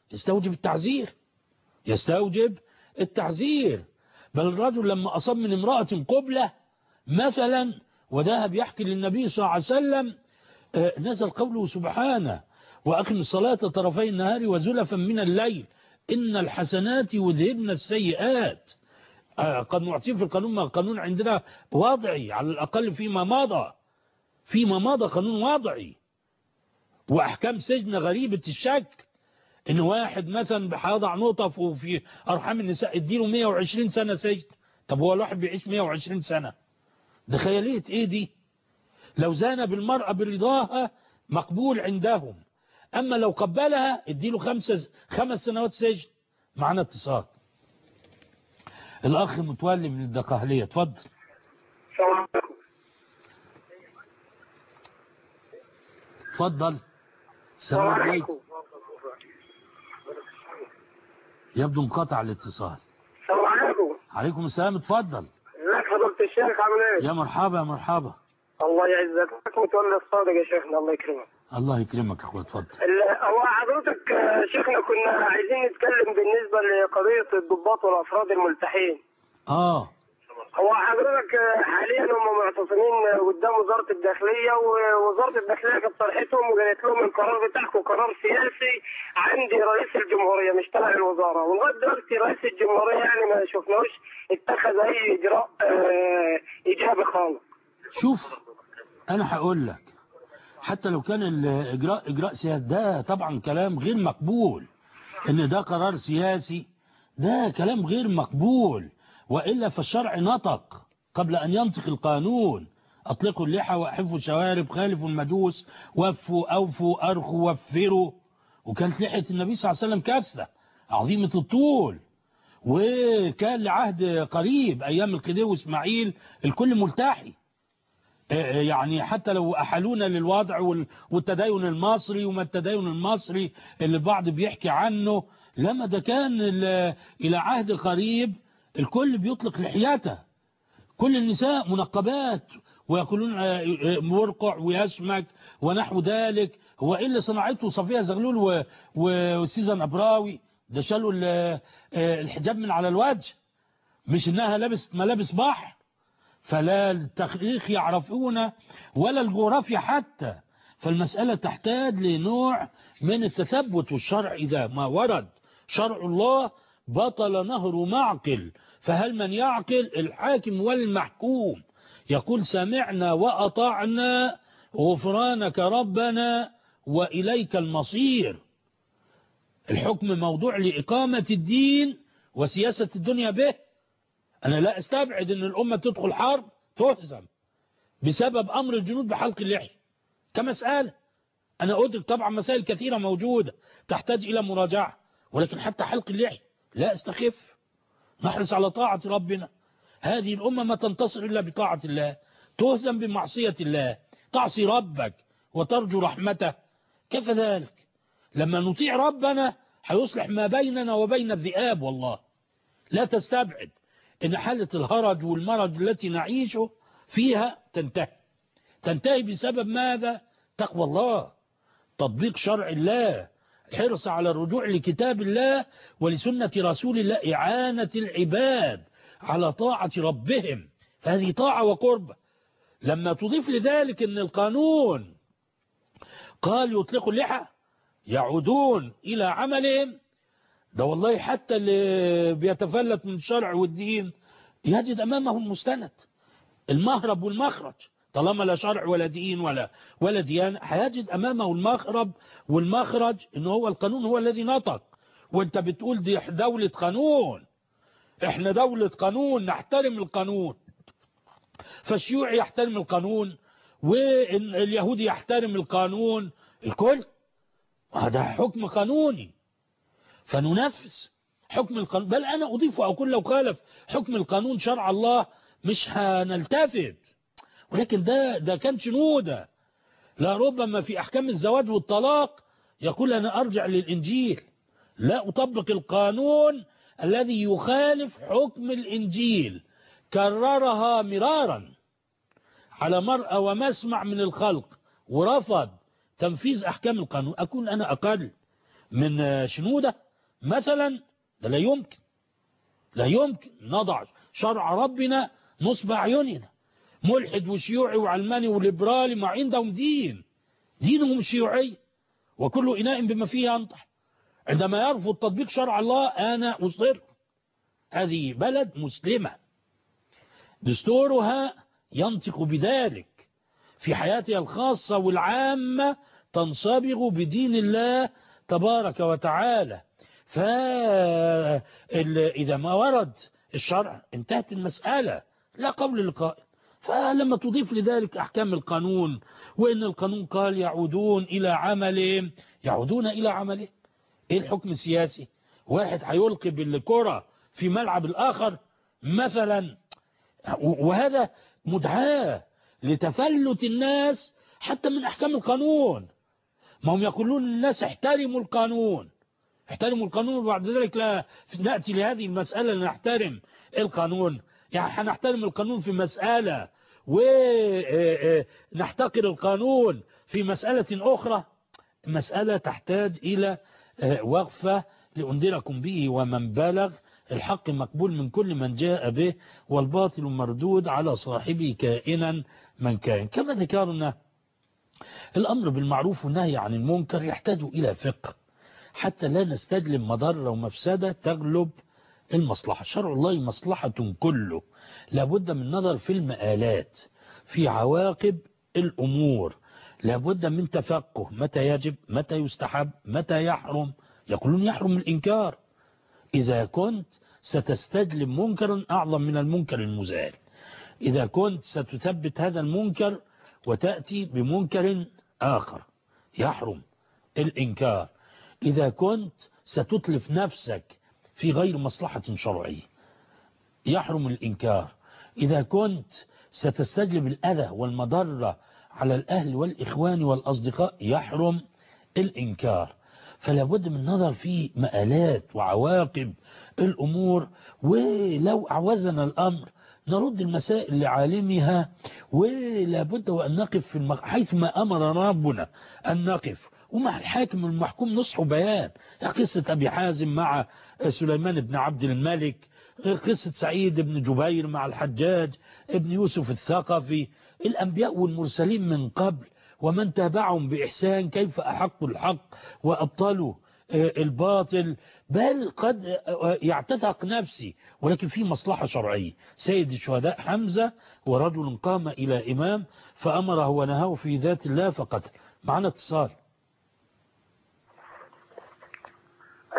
يستوجب التعزير. بل الرجل لما أصاب من امرأة قبلة مثلا وذهب يحكي للنبي صلى الله عليه وسلم، نزل قوله سبحانه وأقم الصلاة طرفي النهار وزلفا من الليل إن الحسنات يذهبن السيئات. قد نعطيه في القانون، ما القانون عندنا وضعي على الأقل فيما مضى قانون وضعي، وأحكام سجن غريبة الشك، إن واحد مثلا هيضع نقطة في أرحام النساء اديله 120 سنة سجن. طب هو الواحد بيعيش 120 سنة؟ ده خيالية إيه دي؟ لو زان بالمرأة برضاها مقبول عندهم، أما لو قبلها اديله 5 سنوات سجن. معنا اتصال، الأخ متولي من الدقهلية، اتفضل. اتفضل. السلام عليكم. يبدو انقطع الاتصال. السلام عليكم. عليكم السلام، اتفضل. ازيك فضيلة الشيخ، عامل ايه؟ يا مرحبا يا مرحبا. الله يعزك، متولي الصادق يا شيخنا، الله يكرمك. الله يكرمك يا اخويا، اتفضل. هو حضرتك شيخنا كنا عايزين نتكلم بالنسبة لقضية الضباط والافراد الملتحين. هو حضرتك حاليا هم معتصمين قدام وزارة الداخلية، ووزارة الداخلية كانت صرحتهم وقالت لهم القرار بتاعكم قرار سياسي عند رئيس الجمهورية مش تبع الوزارة، ولغاية دلوقتي رئيس الجمهورية يعني ما شفناهوش اتخذ أي إجراء إيجابي خالص. شوف أنا هقول لك، حتى لو كان الإجراء سياسي ده طبعا كلام غير مقبول، إن ده قرار سياسي ده كلام غير مقبول، وإلا فالشرع نطق قبل أن ينطق القانون. أطلقوا اللحى وأحفوا الشوارب، خالفوا المجوس، وفوا أوفوا أرخوا وفروا. وكانت لحية النبي صلى الله عليه وسلم كثة عظيمة الطول، وكان لعهد قريب أيام الخديوي وإسماعيل الكل ملتحي. يعني حتى لو أحلونا للوضع والتدين المصري وما التدين المصري اللي البعض بيحكي عنه، لما ده كان إلى عهد قريب الكل بيطلق لحياته، كل النساء منقبات ويقولون مرقع ويشمك ونحو ذلك. هو إيه اللي صنعته صفية زغلول وسيزن أبراوي؟ ده شالوا الحجاب من على الوجه، مش إنها لبست ملابس بحر. فلا التاريخ يعرفون ولا الجغرافيا حتى، فالمسألة تحتاج لنوع من التثبت. والشرع إذا ما ورد شرع الله بطل نهر معقل، فهل من يعقل؟ الحاكم والمحكوم. يقول سمعنا وأطعنا غفرانك ربنا وإليك المصير. الحكم موضوع لإقامة الدين وسياسة الدنيا به. أنا لا أستبعد أن الأمة تدخل حرب تهزم بسبب أمر الجنود بحلق اللحية كمسألة، أنا أدرك طبعا مسائل كثيرة موجودة تحتاج إلى مراجعة، ولكن حتى حلق اللحية لا استخف، نحرص على طاعة ربنا. هذه الأمة ما تنتصر إلا بطاعة الله، تهزم بمعصية الله، تعصي ربك وترجو رحمته. كيف ذلك؟ لما نطيع ربنا هيصلح ما بيننا وبين الذئاب. والله لا تستبعد إن حالة الهرج والمرض التي نعيشه فيها تنتهي بسبب ماذا؟ تقوى الله، تطبيق شرع الله، الحرص على الرجوع لكتاب الله ولسنة رسول الله، إعانة العباد على طاعة ربهم، فهذه طاعة وقربة. لما تضيف لذلك أن القانون قال يطلقوا اللحى يعودون إلى عملهم، ده والله حتى اللي بيتفلت من الشرع والدين يجد أمامه المستند، المهرب والمخرج، طالما لا شرع ولا دين ولا ديانة هيجد أمامه المهرب والمخرج، إنه هو القانون هو الذي نطق. وانت بتقول دي دولة قانون، احنا دولة قانون نحترم القانون، فالشيوعي يحترم القانون واليهودي يحترم القانون، الكل هذا حكم قانوني فننفذ حكم القانون. بل أنا أضيف وأقول لو خالف حكم القانون شرع الله مش هنلتفت، ولكن ده كان شنودة. لا ربما في أحكام الزواج والطلاق يقول أنا أرجع للإنجيل، لا أطبق القانون الذي يخالف حكم الإنجيل، كررها مرارا على مرأى ومسمع من الخلق ورفض تنفيذ أحكام القانون. أكون أنا أقل من شنودة مثلا؟ ده لا يمكن نضع شرع ربنا نصب أعيننا. ملحد وشيوعي وعلماني وليبرالي ما عندهم دينهم الشيوعي، وكل إناء بما فيه ينطح. عندما يرفض تطبيق شرع الله أنا أصر. هذه بلد مسلمة دستورها ينطق بذلك، في حياتها الخاصة والعامة تنصبغ بدين الله تبارك وتعالى. فإذا ما ورد الشرع انتهت المسألة، لا قول لقائل. فلما تضيف لذلك أحكام القانون، وإن القانون قال يعودون إلى عملهم، إيه الحكم السياسي؟ واحد هيلقي بالكرة في ملعب الآخر مثلا، وهذا مدعاة لتفلت الناس حتى من أحكام القانون. ما هم يقولون للناس احترموا القانون، وبعد ذلك لا نأتي لهذه المسألة نحترم القانون. يعني هنحترم القانون في مسألة ونحتقر القانون في مسألة أخرى. مسألة تحتاج إلى وقفة لأنذركم به ومن بلغ. الحق مقبول من كل من جاء به، والباطل مردود على صاحبه كائنا من كان. كما ذكرنا الأمر بالمعروف والنهي عن المنكر يحتاج إلى فقه حتى لا نستجلب مضرة ومفسدة تغلب المصلحة. شرع الله مصلحة كله، لابد من نظر في المآلات، في عواقب الأمور، لابد من تفقه متى يجب، متى يستحب، متى يحرم. يقولون يحرم الإنكار إذا كنت ستستجلب منكرا أعظم من المنكر المزال، إذا كنت ستثبت هذا المنكر وتأتي بمنكر آخر يحرم الإنكار، إذا كنت ستتلف نفسك في غير مصلحة شرعية يحرم الإنكار، إذا كنت ستستجلب الأذى والمضرة على الأهل والإخوان والأصدقاء يحرم الإنكار. فلا بد من نظر في مآلات وعواقب الأمور، ولو أعوزنا الأمر نرد المسائل لعالمها، ولا بد وأن نقف في حيث ما أمر ربنا أن نقف، ومع الحاكم المحكوم نصح بيان. قصة أبي حازم مع سليمان بن عبد الملك، قصة سعيد بن جبير مع الحجاج ابن يوسف الثقفي، الأنبياء والمرسلين من قبل ومن تابعهم بإحسان كيف أحقوا الحق وأبطلوا الباطل، بل قد يعتتق نفسي ولكن في مصلحة شرعية. سيد الشهداء حمزة ورجل قام إلى إمام فأمره ونهاه في ذات الله فقتل. معنا اتصال،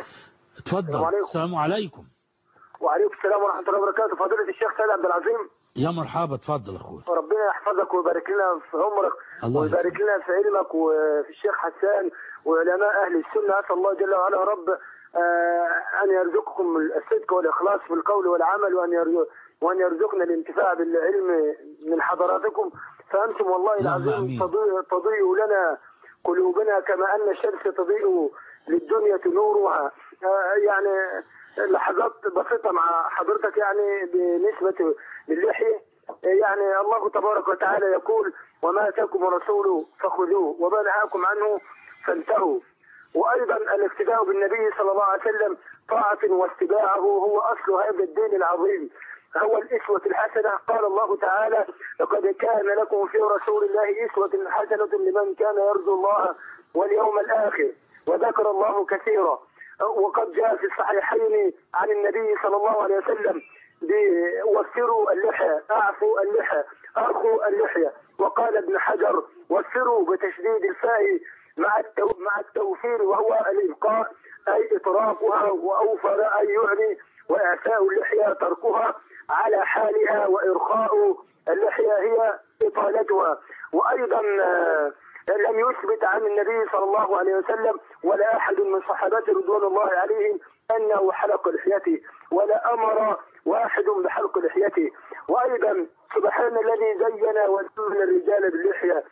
اتفضل. السلام عليكم. وعليكم السلام ورحمة الله وبركاته. فضيلة الشيخ سيد عبد العظيم. يا مرحبا، اتفضل اخويا. ربنا يحفظك ويبارك لنا في عمرك ويبارك لنا في علمك وفي الشيخ حسان وعلماء اهل السنه. اسال الله جل وعلا يا رب ان يرزقكم الصدق والاخلاص في القول والعمل، وان يرزقنا الانتفاع بالعلم من حضراتكم. فانتم والله العظيم تضيء لنا قلوبنا كما ان الشمس تضيء للدنيا نورها. يعني لحظات بسيطه مع حضرتك يعني بالنسبه للحيه. يعني الله تبارك وتعالى يقول: وما اتاكم الرسول فخذوه وما نهاكم عنه فانتهوا. وايضا الاقتداء بالنبي صلى الله عليه وسلم طاعه واتباعه هو اصل هذا الدين العظيم، هو الاسوه الحسنه. قال الله تعالى: لقد كان لكم في رسول الله اسوه حسنه لمن كان يرجو الله واليوم الاخر وذكر الله كثيرا. وقد جاء في الصحيحين عن النبي صلى الله عليه وسلم: وفروا اللحى، اعفوا اللحى، ارخوا اللحيه. وقال ابن حجر: وفروا بتشديد الفاء مع التوفير، وهو الإبقاء أي إطراقها، وأوفر أي يعني، وإعفاء اللحية تركها على حالها، وإرخاء اللحية هي إطالتها. وأيضا لم يثبت عن النبي صلى الله عليه وسلم ولا أحد من صحابته رضوان الله عليهم أنه حلق لحيته، ولا أمر واحد بحلق لحيته. وأيضا سبحان الذي زين وزين الرجال باللحية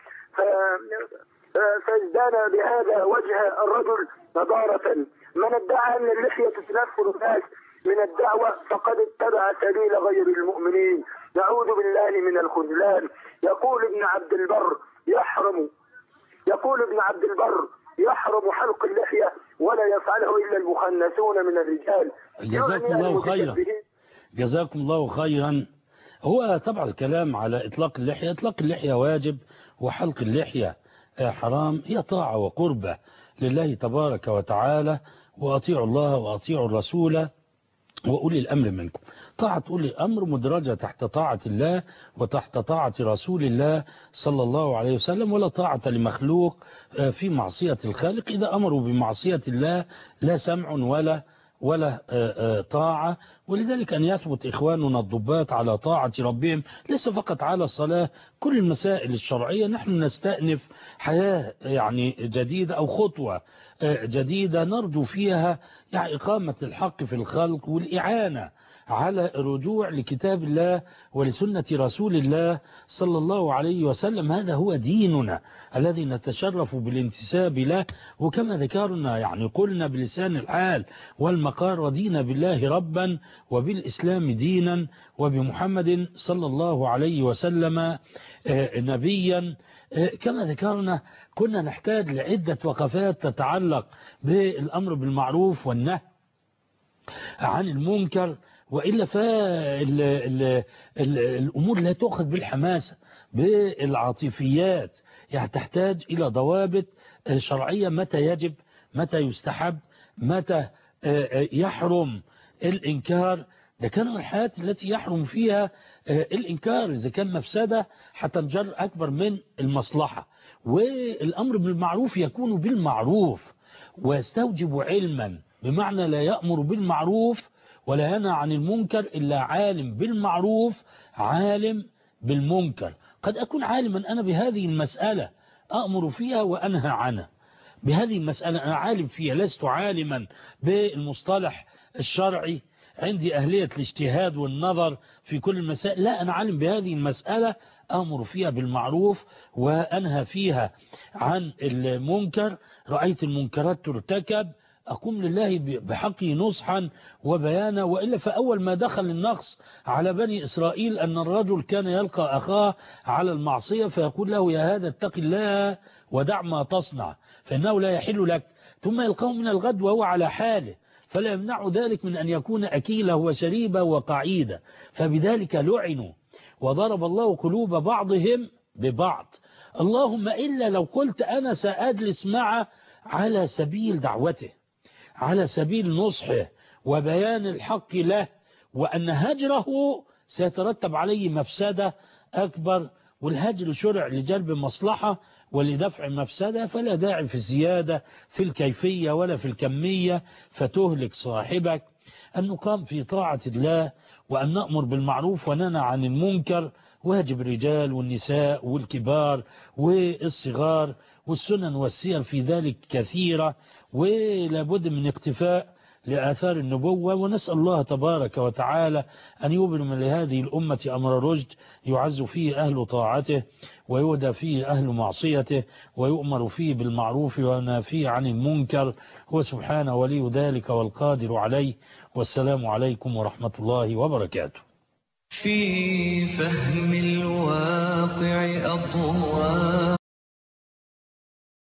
فازدان بهذا وجه الرجل نضارة. من ادعى أن اللحية تنفر الناس من الدعوة فقد اتبع سبيل غير المؤمنين، نعوذ بالله من الخذلان. يقول ابن عبد البر يحرم حلق اللحية ولا يفعله إلا المخنثون من الرجال. جزاكم الله خيرا. جزاكم الله خيرا. هو طبعا الكلام على إطلاق اللحية، إطلاق اللحية واجب وحلق اللحية حرام، هي طاعة وقربة لله تبارك وتعالى، وأطيعوا الله وأطيعوا الرسول وأولي الأمر منكم. طاعة أولي الأمر مدرجة تحت طاعة الله وتحت طاعة رسول الله صلى الله عليه وسلم، ولا طاعة لمخلوق في معصية الخالق. إذا أمروا بمعصية الله لا سمع ولا طاعة. ولذلك أن يثبت إخواننا الضباط على طاعة ربهم ليس فقط على الصلاة، كل المسائل الشرعية نحن نستأنف حياة يعني جديدة أو خطوة جديدة نرجو فيها يعني إقامة الحق في الخلق والإعانة على الرجوع لكتاب الله ولسنة رسول الله صلى الله عليه وسلم. هذا هو ديننا الذي نتشرف بالانتساب له، وكما ذكرنا يعني قلنا بلسان الحال والمقال: رضينا بالله ربا وبالإسلام دينا وبمحمد صلى الله عليه وسلم نبيا. كما ذكرنا كنا نحتاج لعدة وقفات تتعلق بالأمر بالمعروف والنهي عن المنكر، وإلا فالأمور لا تؤخذ بالحماسة بالعاطفيات، يعني تحتاج إلى ضوابط شرعية: متى يجب، متى يستحب، متى يحرم الإنكار. ده كان الحياة التي يحرم فيها الإنكار إذا كان مفسدة هتنجر أكبر من المصلحة. والأمر بالمعروف يكون بالمعروف ويستوجب علما، بمعنى لا يأمر بالمعروف ولا ينهى عن المنكر إلا عالم بالمعروف عالم بالمنكر. قد أكون عالما أنا بهذه المسألة أأمر فيها وأنهى عنها، بهذه المسألة أنا عالم فيها، لست عالما بالمصطلح الشرعي، عندي أهلية الاجتهاد والنظر في كل المسائل، لا، أنا عالم بهذه المسألة أمر فيها بالمعروف وأنهى فيها عن المنكر. رأيت المنكرات ترتكب أقوم لله بحقه نصحا وبيانا. وإلا فأول ما دخل النقص على بني إسرائيل أن الرجل كان يلقى أخاه على المعصية فيقول له: يا هذا اتق الله ودع ما تصنع فإنه لا يحل لك، ثم يلقاه من الغد وهو على حاله، فلا يمنع ذلك من أن يكون أكيله وشريبه وقعيده، فبذلك لعنوا وضرب الله قلوب بعضهم ببعض. اللهم إلا لو قلت أنا سأجلس معه على سبيل دعوته، على سبيل نصحه وبيان الحق له، وأن هجره سيترتب عليه مفسدة أكبر، والهجر شرع لجلب مصلحة ولدفع مفسدة، فلا داعي في الزيادة في الكيفية ولا في الكمية فتهلك صاحبك أن نقام في طاعة الله وأن نأمر بالمعروف وننهى عن المنكر، واجب الرجال والنساء والكبار والصغار، والسنن والسير في ذلك كثيرة، ولابد من اقتفاء لآثار النبوة. ونسأل الله تبارك وتعالى أن يبرم لهذه الأمة أمر رشد يعز فيه أهل طاعته ويهدى فيه أهل معصيته ويؤمر فيه بالمعروف وينهى فيه عن المنكر. هو سبحانه ولي ذلك والقادر عليه. والسلام عليكم ورحمة الله وبركاته. في فهم الواقع أضواء